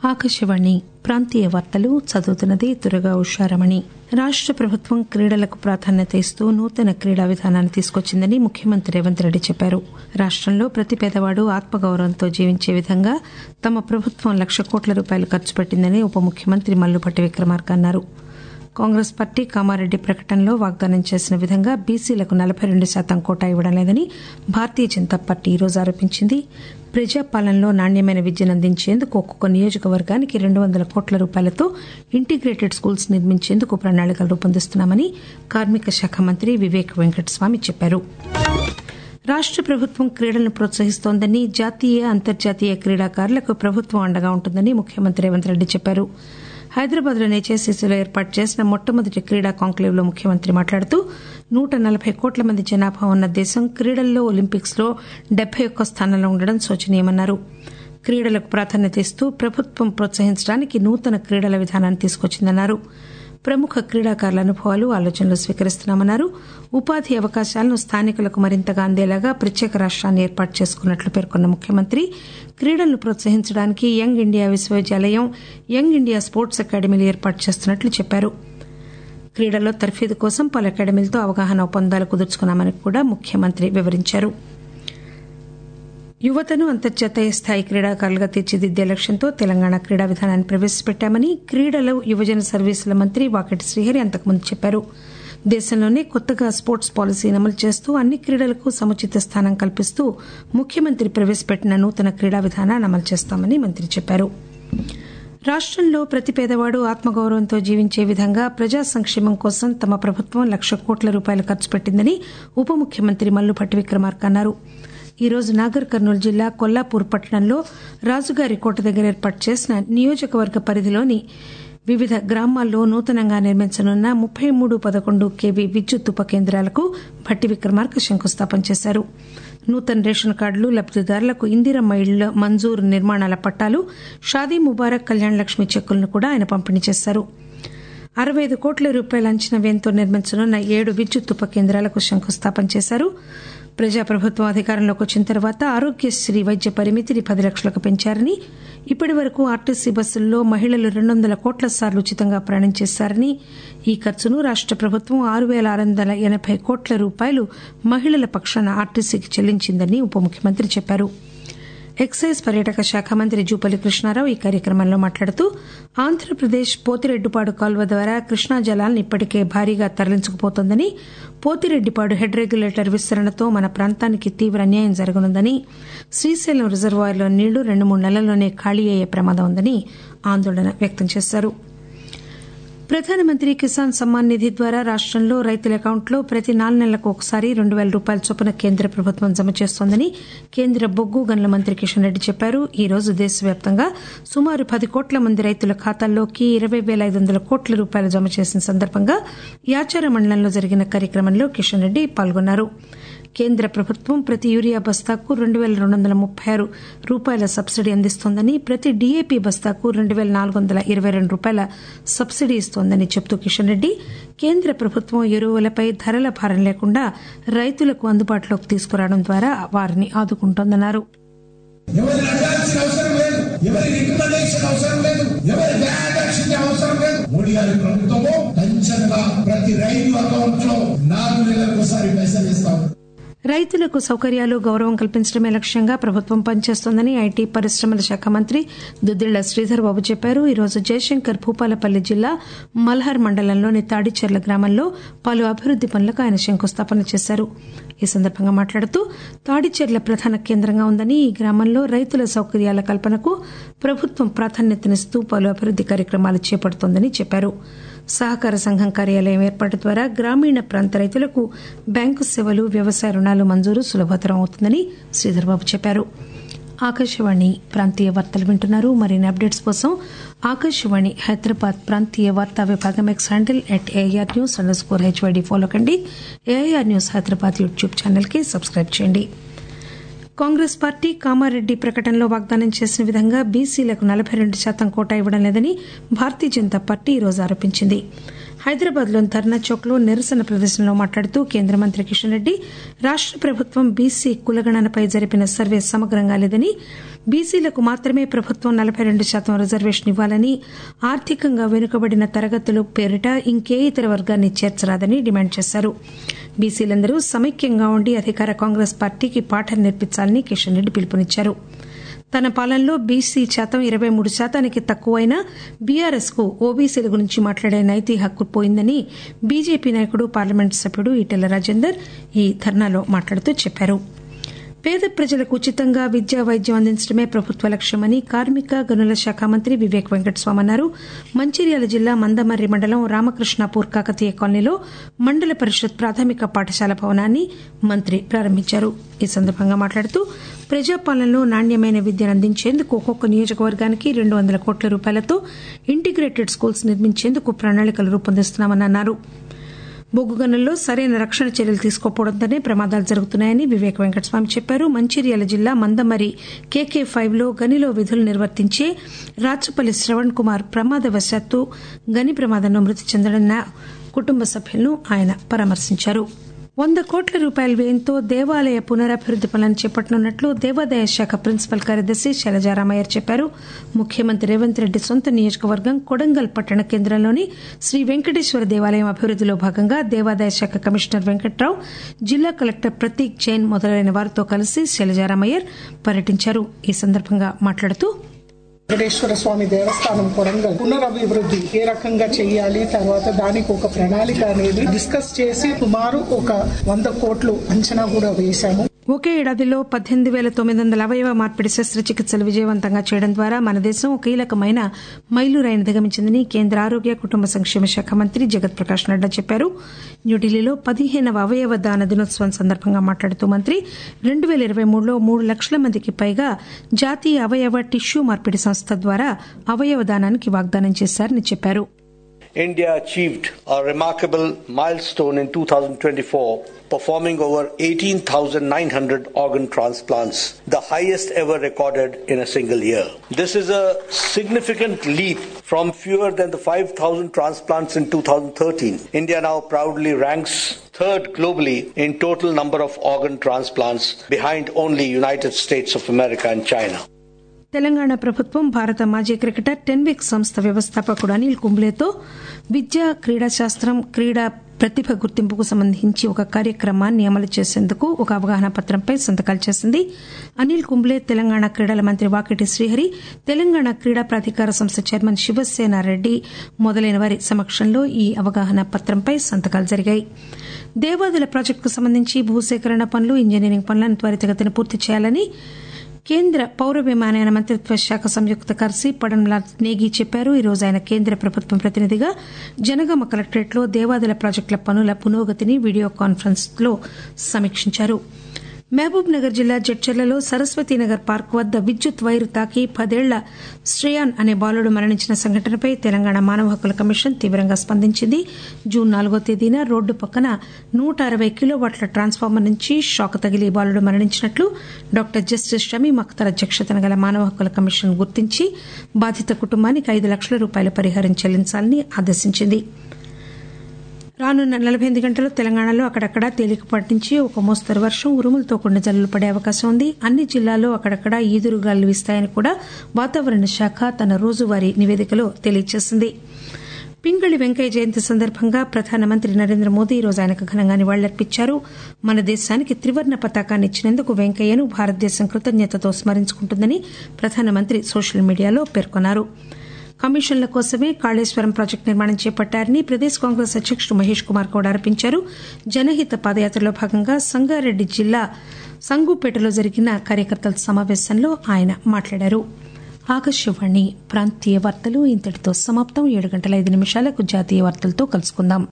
ఆకాశవాణి ప్రాంతీయ వార్తలు చదువుతున్నది దుర్గా ఉషారమణి. రాష్ట ప్రభుత్వం క్రీడలకు ప్రాధాన్యత ఇస్తూ నూతన క్రీడా విధానాన్ని తీసుకొచ్చిందని ముఖ్యమంత్రి రేవంత్ రెడ్డి చెప్పారు. రాష్టంలో ప్రతి పేదవాడు ఆత్మగౌరవంతో జీవించే విధంగా తమ ప్రభుత్వం 1,00,000 కోట్ల రూపాయలు ఖర్చు పెట్టిందని ఉప ముఖ్యమంత్రి మల్లుభట్టి విక్రమార్క అన్నారు. కాంగ్రెస్ పార్టీ కామారెడ్డి ప్రకటనలో వాగ్దానం చేసిన విధంగా బీసీలకు 42% కోటా ఇవ్వడం లేదని భారతీయ జనతా పార్టీ ఈరోజు ఆరోపించింది. ప్రజాపాలనలో నాణ్యమైన విద్యను అందించేందుకు ఒక్కొక్క నియోజకవర్గానికి 200 కోట్ల రూపాయలతో ఇంటిగ్రేటెడ్ స్కూల్స్ నిర్మించేందుకు ప్రణాళికలు రూపొందిస్తున్నామని కార్మిక శాఖ మంత్రి వివేక్ వెంకటస్వామి చెప్పారు. రాష్ట ప్రభుత్వం క్రీడలను ప్రోత్సహిస్తోందని, జాతీయ అంతర్జాతీయ క్రీడాకారులకు ప్రభుత్వం అండగా ఉంటుందని ముఖ్యమంత్రి రేవంత్ రెడ్డి చెప్పారు. హైదరాబాద్లోని హెచ్ఎస్సీసీలో ఏర్పాటు చేసిన మొట్టమొదటి క్రీడా కాంక్లేవ్ లో ముఖ్యమంత్రి మాట్లాడుతూ 140 కోట్ల మంది జనాభా ఉన్న దేశం క్రీడల్లో ఒలింపిక్స్ లో 71వ స్థానంలో ఉండడం శోచనీయమన్నారు. క్రీడలకు ప్రాధాన్యత ఇస్తూ ప్రభుత్వం ప్రోత్సహించడానికి నూతన క్రీడల విధానాన్ని తీసుకొచ్చిందన్నారు. ప్రముఖ క్రీడాకారుల అనుభవాలు, ఆలోచనలు స్వీకరిస్తున్నామన్నారు. ఉపాధి అవకాశాలను స్థానికులకు మరింతగా అందేలాగా ప్రత్యేక రాష్ట్రాన్ని ఏర్పాటు చేసుకున్నట్లు పేర్కొన్న ముఖ్యమంత్రి క్రీడలను ప్రోత్సహించడానికి యంగ్ ఇండియా విశ్వవిద్యాలయం, యంగ్ ఇండియా స్పోర్ట్స్ అకాడమీలు ఏర్పాటు చేస్తున్నట్లు చెప్పారు. క్రీడల్లో తర్ఫీదు కోసం పలు అకాడమీలతో అవగాహన ఒప్పందాలు కుదుర్చుకున్నామని కూడా ముఖ్యమంత్రి వివరించారు. యువతను అంతర్జాతీయ స్థాయి క్రీడాకారులుగా తీర్చిదిద్దే లక్ష్యంతో తెలంగాణ క్రీడా విధానాన్ని ప్రవేశపెట్టామని క్రీడలు, యువజన సర్వీసుల మంత్రి వాకటి శ్రీహరి అంతకుముందు చెప్పారు. దేశంలోనే కొత్తగా స్పోర్ట్స్ పాలసీని అమలు చేస్తూ అన్ని క్రీడలకు సముచిత స్థానం కల్పిస్తూ ముఖ్యమంత్రి ప్రవేశపెట్టిన నూతన క్రీడా విధానాన్ని అమలు చేస్తామని మంత్రి చెప్పారు. రాష్టంలో ప్రతి పేదవాడు ఆత్మగౌరవంతో జీవించే విధంగా ప్రజా సంక్షేమం కోసం తమ ప్రభుత్వం 1,00,000 కోట్ల రూపాయలు ఖర్చు పెట్టిందని ఉప ముఖ్యమంత్రి మల్లుభట్టి విక్రమార్క అన్నారు. ఈ రోజు నాగర్ కర్నూలు జిల్లా కొల్లాపూర్ పట్టణంలో రాజుగారి కోట దగ్గర ఏర్పాటు చేసిన నియోజకవర్గ పరిధిలోని వివిధ గ్రామాల్లో నూతనంగా నిర్మించనున్న 3311 kV విద్యుత్ ఉప కేంద్రాలకు భట్టి విక్రమార్క శంకుస్థాపన చేశారు. నూతన రేషన్ కార్డులు, లబ్దిదారులకు ఇందిరమ్మ ఇళ్ల మంజూరు నిర్మాణాల పట్టాలు, షాదీ ముబారక్, కళ్యాణ లక్ష్మి చెక్కులను కూడా ఆయన పంపిణీ చేశారు. 65 కోట్ల రూపాయల అంచనా వ్యయంతో నిర్మించనున్న 7 విద్యుత్ ఉప కేంద్రాలకు శంకుస్థాపన చేశారు. ప్రజాప్రభుత్వం అధికారంలోకి వచ్చిన తర్వాత ఆరోగ్యశ్రీ వైద్య పరిమితిని 10 లక్షలకు పెంచారని, ఇప్పటి వరకు ఆర్టీసీ బస్సుల్లో మహిళలు 200 కోట్ల సార్లు ఉచితంగా ప్రయాణం చేశారని, ఈ ఖర్చును రాష్ట ప్రభుత్వం 6,680 కోట్ల రూపాయలు మహిళల పక్షాన ఆర్టీసీకి చెల్లించిందని ఉప ముఖ్యమంత్రి చెప్పారు. ఎక్సైజ్ పర్యాటక శాఖ మంత్రి జూపల్లి కృష్ణారావు ఈ కార్యక్రమంలో మాట్లాడుతూ ఆంధ్రప్రదేశ్ పోతిరెడ్డిపాడు కాల్వ ద్వారా కృష్ణా జలాలను ఇప్పటికే భారీగా తరలించుకుపోతోందని, పోతిరెడ్డిపాడు హెడ్ రెగ్యులేటర్ విస్తరణతో మన ప్రాంతానికి తీవ్ర అన్యాయం జరగనుందని, శ్రీశైలం రిజర్వాయర్లో నీళ్లు 2-3 నెలల్లోనే ఖాళీ అయ్యే ప్రమాదం ఉందని ఆందోళన వ్యక్తం చేశారు. ప్రధానమంత్రి కిసాన్ సమ్మాన్ నిధి ద్వారా రాష్టంలో రైతుల అకౌంట్లో ప్రతి 4 నెలలకు ఒకసారి 2,000 రూపాయల చొప్పున కేంద్ర ప్రభుత్వం జమ చేస్తోందని కేంద్ర బొగ్గు గనుల మంత్రి కిషన్ రెడ్డి చెప్పారు. ఈ రోజు దేశవ్యాప్తంగా సుమారు 10 కోట్ల మంది రైతుల ఖాతాల్లోకి 20,500 కోట్ల రూపాయలు జమ చేసిన సందర్భంగా యాచార మండలంలో జరిగిన కార్యక్రమంలో కిషన్ రెడ్డి పాల్గొన్నారు. కేంద్ర ప్రభుత్వం ప్రతి యూరియా బస్తాకు 2,236 రూపాయల సబ్సిడీ అందిస్తోందని, ప్రతి డీఏపీ బస్తాకు 2,422 రూపాయల సబ్సిడీ ఇస్తోందని చెబుతూ కిషన్ రెడ్డి కేంద్ర ప్రభుత్వం ఎరువులపై ధరల భారం లేకుండా రైతులకు అందుబాటులోకి తీసుకురావడం ద్వారా వారిని ఆదుకుంటోందన్నారు. రైతులకు సౌకర్యాలు, గౌరవం కల్పించడమే లక్ష్యంగా ప్రభుత్వం పనిచేస్తోందని ఐటీ పరిశ్రమల శాఖ మంత్రి దుద్దిళ్ల శ్రీధర్ బాబు చెప్పారు. ఈ రోజు జయశంకర్ భూపాలపల్లి జిల్లా మల్హర్ మండలంలోని తాడిచెర్ల గ్రామంలో పలు అభివృద్ది పనులకు ఆయన శంకుస్థాపన చేశారు. ఈ సందర్భంగా మాట్లాడుతూ తాడిచెర్ల ప్రధాన కేంద్రంగా ఉందని, ఈ గ్రామంలో రైతుల సౌకర్యాల కల్పనకు ప్రభుత్వం ప్రాధాన్యతనిస్తూ పలు అభివృద్ది కార్యక్రమాలు చేపడుతోందని చెప్పారు. సహకార సంఘం కార్యాలయం ఏర్పాటు ద్వారా గ్రామీణ ప్రాంత రైతులకు బ్యాంకు సేవలు, వ్యవసాయ రుణాలు మంజూరు సులభతరం అవుతుందని శ్రీధర్బాబు చెప్పారు. ఆకాశవాణి ప్రాంతీయ వార్తలు వింటున్నారు. మరిన్ని అప్డేట్స్ కోసం ఆకాశవాణి హైదరాబాద్ ప్రాంతీయ వార్తా విభాగం ఎక్స్ హ్యాండిల్ @AIRnews_HYD ఫాలో కండి. AIR news Hyderabad YouTube channel కి సబ్స్క్రైబ్ చేయండి. కాంగ్రెస్ పార్టీ కామారెడ్డి ప్రకటనలో వాగ్దానం చేసిన విధంగా బీసీలకు 42% కోటా ఇవ్వడం లేదని భారతీయ జనతా పార్టీ ఈరోజు ఆరోపించింది. హైదరాబాద్లోని ధర్నా చౌక్లో నిరసన ప్రదర్శనలో మాట్లాడుతూ కేంద్ర మంత్రి కిషన్ రెడ్డి రాష్ట ప్రభుత్వం బీసీ కులగణనపై జరిపిన సర్వే సమగ్రంగా లేదని, బీసీలకు మాత్రమే ప్రభుత్వం 42% రిజర్వేషన్ ఇవ్వాలని, ఆర్థికంగా వెనుకబడిన తరగతుల పేరిట ఇంకే ఇతర వర్గాన్ని చేర్చరాదని డిమాండ్ చేశారు. బీసీలందరూ సమైక్యంగా ఉండి అధికార కాంగ్రెస్ పార్టీకి పాఠం నేర్పించాలని కిషన్ రెడ్డి పిలుపునిచ్చారు. తన పాలనలో బీసీ శాతం 23% తక్కువైనా బీఆర్ఎస్ కు ఓబీసీల గురించి మాట్లాడే నైతిక హక్కు పోయిందని బీజేపీ నాయకుడు పార్లమెంటు సభ్యుడు ఈటెల రాజేందర్ ఈ ధర్నాలో మాట్లాడుతూ చెప్పారు. పేద ప్రజలకు ఉచితంగా విద్య, వైద్యం అందించడమే ప్రభుత్వ లక్ష్యమని కార్మిక గనుల శాఖ మంత్రి వివేక్ వెంకటస్వామి అన్నారు. మంచిర్యాల జిల్లా మందమర్రి మండలం రామకృష్ణాపూర్ కాకతీయ కాలనీలో మండల పరిషత్ ప్రాథమిక పాఠశాల భవనాన్ని మంత్రి ప్రారంభించారు. ఈ సందర్భంగా మాట్లాడుతూ ప్రజాపాలనలో నాణ్యమైన విద్యను అందించేందుకు ఒక్కొక్క నియోజకవర్గానికి 200 కోట్ల రూపాయలతో ఇంటిగ్రేటెడ్ స్కూల్స్ నిర్మించేందుకు ప్రణాళికలు రూపొందిస్తున్నామని అన్నారు. బొగ్గు గనుల్లో సరైన రక్షణ చర్యలు తీసుకోకపోవడంతోనే ప్రమాదాలు జరుగుతున్నాయని వివేక్ వెంకటస్వామి చెప్పారు. మంచిర్యాల జిల్లా మందమర్రి KK5లో గనిలో విధులు నిర్వర్తించే రాచపల్లి శ్రవణ్ కుమార్ ప్రమాదవశాత్తు గని ప్రమాదంలో మృతి చెందడన్న కుటుంబ సభ్యులను ఆయన పరామర్శించారు. 100 కోట్ల రూపాయల వ్యయంతో దేవాలయ పునరభివృద్ది పనులను చేపట్టనున్నట్లు దేవాదాయ శాఖ ప్రిన్సిపల్ కార్యదర్శి శైలజారామయ్యర్ చెప్పారు. ముఖ్యమంత్రి రేవంత్ రెడ్డి సొంత నియోజకవర్గం కొడంగల్ పట్టణ కేంద్రంలోని శ్రీ వెంకటేశ్వర దేవాలయం అభివృద్దిలో భాగంగా దేవాదాయ శాఖ కమిషనర్ వెంకట్రావు, జిల్లా కలెక్టర్ ప్రతీక్ జైన్ మొదలైన వారితో కలిసి శైలజారామయ్యర్ పర్యటించారు. ఈ సందర్భంగా మాట్లాడుతూ వెంకటేశ్వర స్వామి దేవస్థానం కొడంగల్ పునరభివృద్ధి ఏ రకంగా చేయాలి, తర్వాత దానికి ఒక ప్రణాళిక అనేది డిస్కస్ చేసి సుమారు ఒక 100 కోట్లు అంచనా కూడా వేశాము. ఒకే ఏడాదిలో 18,900 అవయవ మార్పిడి శస్త్రచికిత్సలు విజయవంతంగా చేయడం ద్వారా మన దేశం కీలకమైన మైలురాయిని ధిగమించిందని కేంద్ర ఆరోగ్య కుటుంబ సంక్షేమ శాఖ మంత్రి జగత్ ప్రకాష్ నడ్డా చెప్పారు. న్యూఢిల్లీలో 15వ అవయవ దాన దినోత్సవం సందర్భంగా మాట్లాడుతూ మంత్రి 2023లో 3 లక్షల మందికి పైగా జాతీయ అవయవ టిష్యూ మార్పిడి సంస్థ ద్వారా అవయవ దానానికి వాగ్దానం చేశారని చెప్పారు. India achieved a remarkable milestone in 2024, performing over 18,900 organ transplants, the highest ever recorded in a single year. This is a significant leap from fewer than the 5,000 transplants in 2013. India now proudly ranks third globally in total number of organ transplants, behind only United States of America and China. Telangana ప్రభుత్వం భారత మాజీ cricketer టెన్విక్ సంస్థ వ్యవస్థాపకుడు అనిల్ కుంబ్లేతో విద్య, క్రీడా శాస్త్రం, క్రీడా ప్రతిభ గుర్తింపుకు సంబంధించి ఒక కార్యక్రమాన్ని అమలు చేసేందుకు ఒక అవగాహన పత్రంపై సంతకాలు చేసింది. అనిల్ కుంబ్లే, తెలంగాణ క్రీడల మంత్రి వాకిటి శ్రీహరి, తెలంగాణ క్రీడా ప్రాధికార సంస్థ చైర్మన్ శివసేనారెడ్డి మొదలైన వారి సమక్షంలో ఈ అవగాహన పత్రంపై సంతకాలు జరిగాయి. దేవాదుల ప్రాజెక్టుకు సంబంధించి భూసేకరణ పనులు, ఇంజనీరింగ్ పనులను త్వరితగతిన పూర్తి చేయాలని కేంద్ర పౌర విమానయాన మంత్రిత్వ శాఖ సంయుక్త కార్యదర్శి పడన్లాల్ నేగి చెప్పారు. ఈ రోజు ఆయన కేంద్ర ప్రభుత్వం ప్రతినిధిగా జనగామ కలెక్టరేట్లో దేవాదుల ప్రాజెక్టుల పనుల పురోగతిని వీడియో కాన్ఫరెన్స్ లో సమీక్షించారు. మహబూబ్ నగర్ జిల్లా జడ్చర్లలో సరస్వతీనగర్ పార్క్ వద్ద విద్యుత్ వైరు తాకి 10 ఏళ్ల శ్రేయాన్ అనే బాలుడు మరణించిన సంఘటనపై తెలంగాణ మానవ హక్కుల కమిషన్ తీవ్రంగా స్పందించింది. జూన్ 4వ తేదీన రోడ్డు పక్కన 160 కిలోవాట్ల ట్రాన్స్ఫార్మర్ నుంచి షాక్ తగిలి బాలుడు మరణించినట్లు డాక్టర్ జస్టిస్ షమీం అఖ్తర్ అధ్యక్షతన గల మానవ హక్కుల కమిషన్ గుర్తించి బాధిత కుటుంబానికి 5 లక్షల రూపాయల పరిహారం చెల్లించాలని ఆదేశించింది. రానున్న 48 గంటల్లో తెలంగాణలో అక్కడక్కడా తేలికపాటి నుంచి ఒక మోస్తరు వర్షం, ఉరుములతో కూడిన జల్లులు పడే అవకాశం ఉంది. అన్ని జిల్లాల్లో అక్కడక్కడా ఈదురుగాలులు వీస్తాయని కూడా వాతావరణ శాఖ తన రోజువారీ నివేదికలో తెలియజేసింది. పింగళి వెంకయ్య జయంతి సందర్భంగా ప్రధానమంత్రి నరేంద్ర మోదీ ఈ రోజు ఆయనకు ఘనంగా నివాళులర్పించారు. మన దేశానికి త్రివర్ణ పతాకాన్ని ఇచ్చినందుకు వెంకయ్యను భారతదేశం కృతజ్ఞతతో స్మరించుకుంటుందని ప్రధానమంత్రి సోషల్ మీడియాలో పేర్కొన్నారు. కమిషన్ల కోసమే కాళేశ్వరం ప్రాజెక్టు నిర్మాణం చేపట్టారని ప్రదేశ్ కాంగ్రెస్ అధ్యకుడు మహేష్ కుమార్ గౌడ్ ఆరోపించారు. జనహిత పాదయాత్రలో భాగంగా సంగారెడ్డి జిల్లా సంగూపేటలో జరిగిన కార్యకర్తల సమావేశంలో ఆయన మాట్లాడారు. ఆకాశవాణి ప్రాంతీయ వార్తలు ఇంతటితో సమాప్తం. 7 గంటల 5 నిమిషాలకు జాతీయ వార్తలతో కలుసుకుందాం.